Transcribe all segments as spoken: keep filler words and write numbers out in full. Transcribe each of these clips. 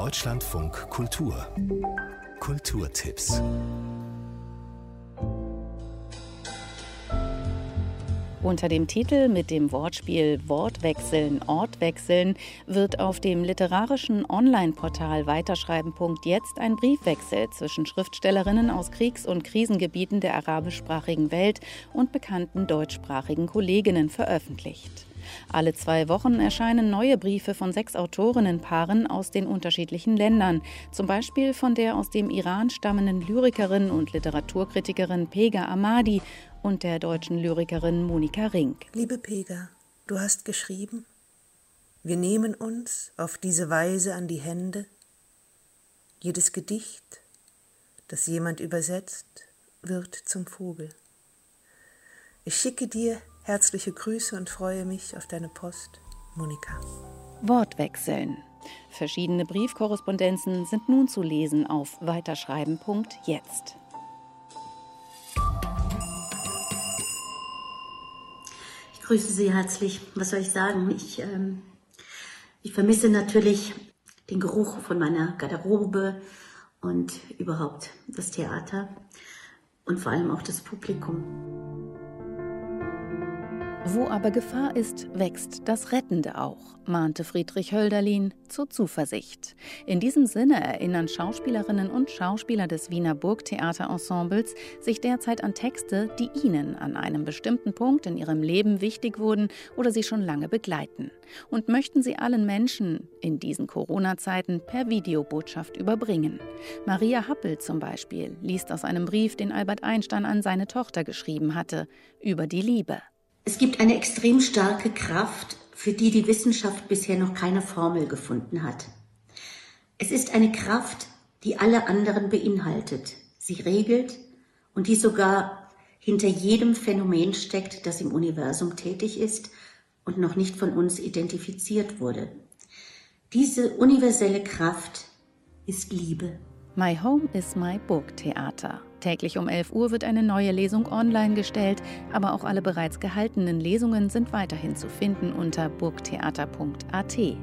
Deutschlandfunk Kultur. Kulturtipps. Unter dem Titel mit dem Wortspiel Wortwechseln, Ortwechseln wird auf dem literarischen Online-Portal weiterschreiben punkt jetzt ein Briefwechsel zwischen Schriftstellerinnen aus Kriegs- und Krisengebieten der arabischsprachigen Welt und bekannten deutschsprachigen Kolleginnen veröffentlicht. Alle zwei Wochen erscheinen neue Briefe von sechs Autorinnenpaaren aus den unterschiedlichen Ländern, zum Beispiel von der aus dem Iran stammenden Lyrikerin und Literaturkritikerin Pega Ahmadi und der deutschen Lyrikerin Monika Rink. Liebe Pega, du hast geschrieben, wir nehmen uns auf diese Weise an die Hände. Jedes Gedicht, das jemand übersetzt, wird zum Vogel. Ich schicke dir herzliche Grüße und freue mich auf deine Post, Monika. Wortwechseln. Verschiedene Briefkorrespondenzen sind nun zu lesen auf weiterschreiben punkt jetzt. Ich grüße Sie herzlich. Was soll ich sagen? Ich, ähm, ich vermisse natürlich den Geruch von meiner Garderobe und überhaupt das Theater und vor allem auch das Publikum. Wo aber Gefahr ist, wächst das Rettende auch, mahnte Friedrich Hölderlin zur Zuversicht. In diesem Sinne erinnern Schauspielerinnen und Schauspieler des Wiener Burgtheaterensembles sich derzeit an Texte, die ihnen an einem bestimmten Punkt in ihrem Leben wichtig wurden oder sie schon lange begleiten. Und möchten sie allen Menschen in diesen Corona-Zeiten per Videobotschaft überbringen. Maria Happel zum Beispiel liest aus einem Brief, den Albert Einstein an seine Tochter geschrieben hatte, über die Liebe. Es gibt eine extrem starke Kraft, für die die Wissenschaft bisher noch keine Formel gefunden hat. Es ist eine Kraft, die alle anderen beinhaltet, sie regelt und die sogar hinter jedem Phänomen steckt, das im Universum tätig ist und noch nicht von uns identifiziert wurde. Diese universelle Kraft ist Liebe. My Home is my Book Theater. Täglich um elf Uhr wird eine neue Lesung online gestellt, aber auch alle bereits gehaltenen Lesungen sind weiterhin zu finden unter burgtheater punkt a t.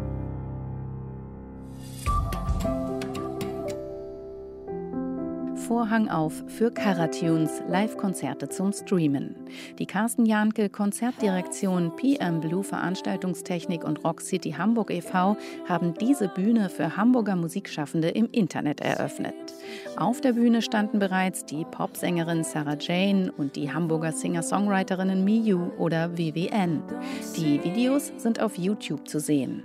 Vorhang auf für Karatunes Live-Konzerte zum Streamen. Die Carsten Jahnke Konzertdirektion, P M Blue Veranstaltungstechnik und Rock City Hamburg e V haben diese Bühne für Hamburger Musikschaffende im Internet eröffnet. Auf der Bühne standen bereits die Popsängerin Sarah Jane und die Hamburger Singer-Songwriterinnen Miyu oder W W N. Die Videos sind auf YouTube zu sehen.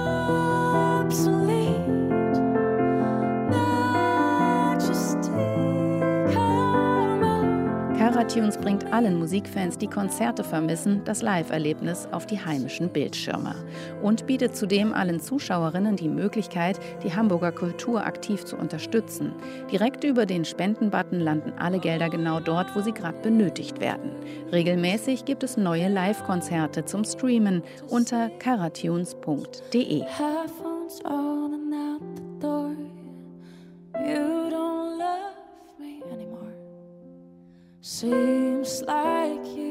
Karatunes bringt allen Musikfans, die Konzerte vermissen, das Live-Erlebnis auf die heimischen Bildschirme und bietet zudem allen Zuschauerinnen die Möglichkeit, die Hamburger Kultur aktiv zu unterstützen. Direkt über den Spendenbutton landen alle Gelder genau dort, wo sie gerade benötigt werden. Regelmäßig gibt es neue Live-Konzerte zum Streamen unter karatunes punkt de. Seems like you